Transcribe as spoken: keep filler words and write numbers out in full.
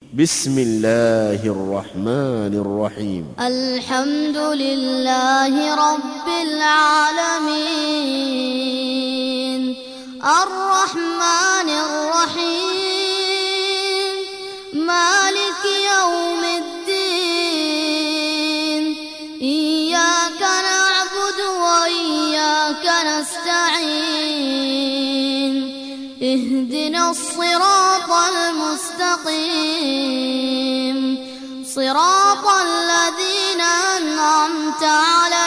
بسم الله الرحمن الرحيم. الحمد لله رب العالمين الرحمن الرحيم مالك يوم الدين إياك نعبد وإياك نستعين اهدنا الصراط المستقيم صراط الذين أنعمت عليهم